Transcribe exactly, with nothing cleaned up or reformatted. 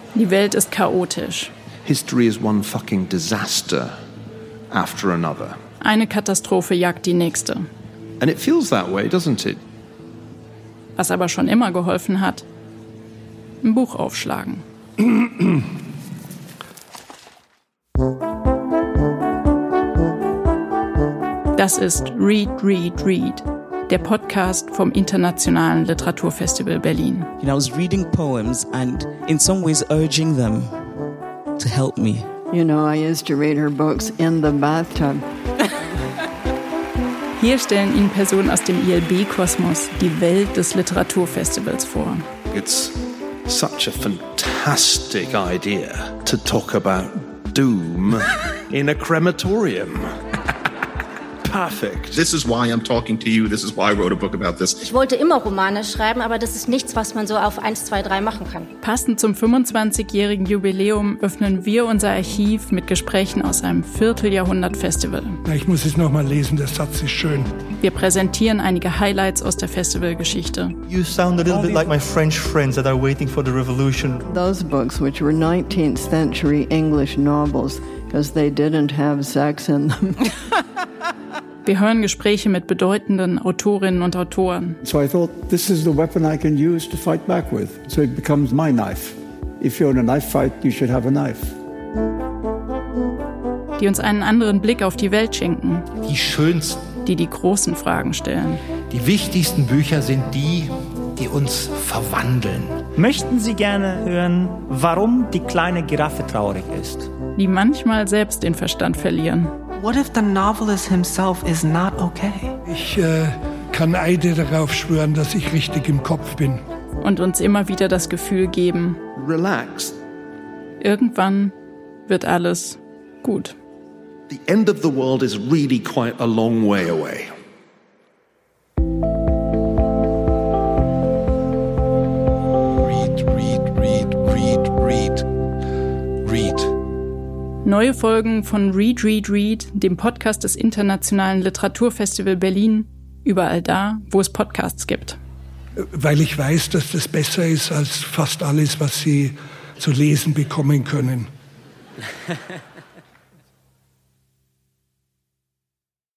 Die Welt ist chaotisch. History is one fucking disaster after another. Eine Katastrophe jagt die nächste. And it feels that way, doesn't it? Was aber schon immer geholfen hat: ein Buch aufschlagen. Das ist Read, Read, Read, der Podcast vom Internationalen Literaturfestival Berlin. You know, I was reading poems and in some ways urging them to help me. You know, I used to read her books in the bathtub. Hier stellen Ihnen Personen aus dem I L B-Kosmos die Welt des Literaturfestivals vor. It's such a fantastic idea to talk about doom in a crematorium. Perfect. This is why I'm talking to you. This is why I wrote a book about this. Ich wollte immer Romane schreiben, aber das ist nichts, was man so auf eins, zwei, drei machen kann. Passend zum fünfundzwanzigjährigen Jubiläum öffnen wir unser Archiv mit Gesprächen aus einem Vierteljahrhundert-Festival. Ich muss es nochmal lesen, der Satz ist schön. Wir präsentieren einige Highlights aus der Festivalgeschichte. You sound a little bit like my French friends that are waiting for the revolution. Those books, which were nineteenth century English novels, because they didn't have sex in them. Wir hören Gespräche mit bedeutenden Autorinnen und Autoren. So I thought, this is the weapon I can use to fight back with. So it becomes my knife. If you're in a knife fight, you should have a knife. Die uns einen anderen Blick auf die Welt schenken. Die schönsten. Die die großen Fragen stellen. Die wichtigsten Bücher sind die, die uns verwandeln. Möchten Sie gerne hören, warum die kleine Giraffe traurig ist? Die manchmal selbst den Verstand verlieren. What if the novelist himself is not okay? Ich äh, kann Eide darauf schwören, dass ich richtig im Kopf bin. Und uns immer wieder das Gefühl geben: Relax. Irgendwann wird alles gut. The end of the world is really quite a long way away. Read, read, read, read, read, read. Neue Folgen von Read, Read, Read, dem Podcast des Internationalen Literaturfestival Berlin, überall da, wo es Podcasts gibt. Weil ich weiß, dass das besser ist als fast alles, was Sie zu lesen bekommen können.